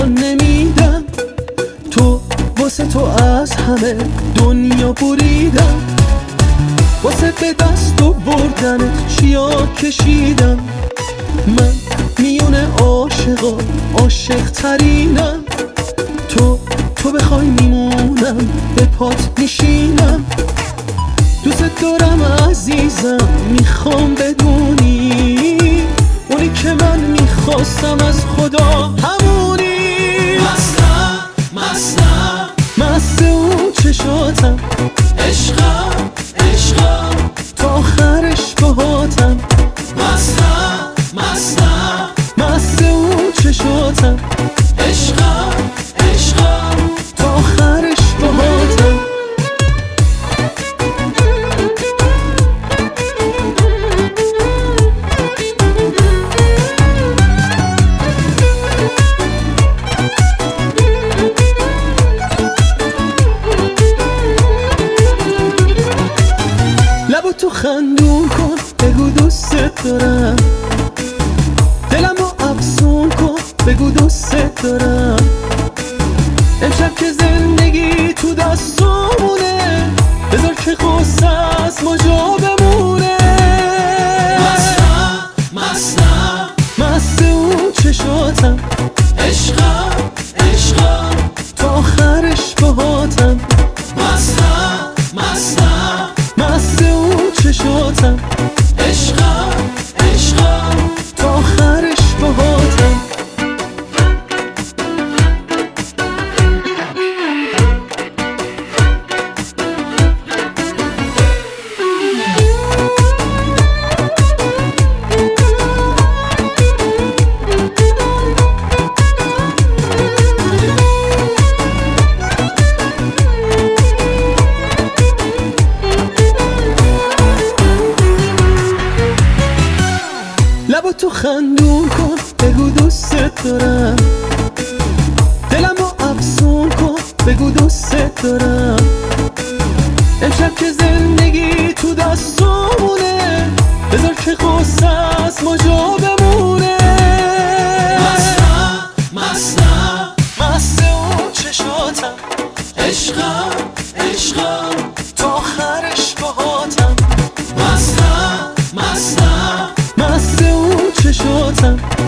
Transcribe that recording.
جان نمیدم، تو واسه تو از همه دنیا بریدم، واسه به دست و بردنت چیا کشیدم. من میونه عاشقا عاشق ترینم، تو بخوای میمونم به پات میشینم. دوست دارم عزیزم، میخوام بدونی اونی که من میخواستم از خدا همونی. مست اون چشاتم، عشقم تا آخرش باهاتم. مست اون چشاتم، عشقم تا آخرش باهاتم. لبو تو خندون کن، بگو دوست دارم، دلمو افسون کن، بگو دوست دارم. امشب که زندگی تو دستامونه، بذار که قصه از ما جا بمونه. مست اون چشاتم، عشقم تا آخرش باهاتم. مست اون چشاتم، عشقم تا آخرش باهاتم. لبو تو خندون کن، بگو دوست دارم، دلمو افسون کن، بگو دوست دارم. امشب که زندگی تو دستامونه، بذار که قصه از ما جا بمونه. مست اون چشاتم، عشقم تا آخرش باهاتم. مستم مست اون چشاتم،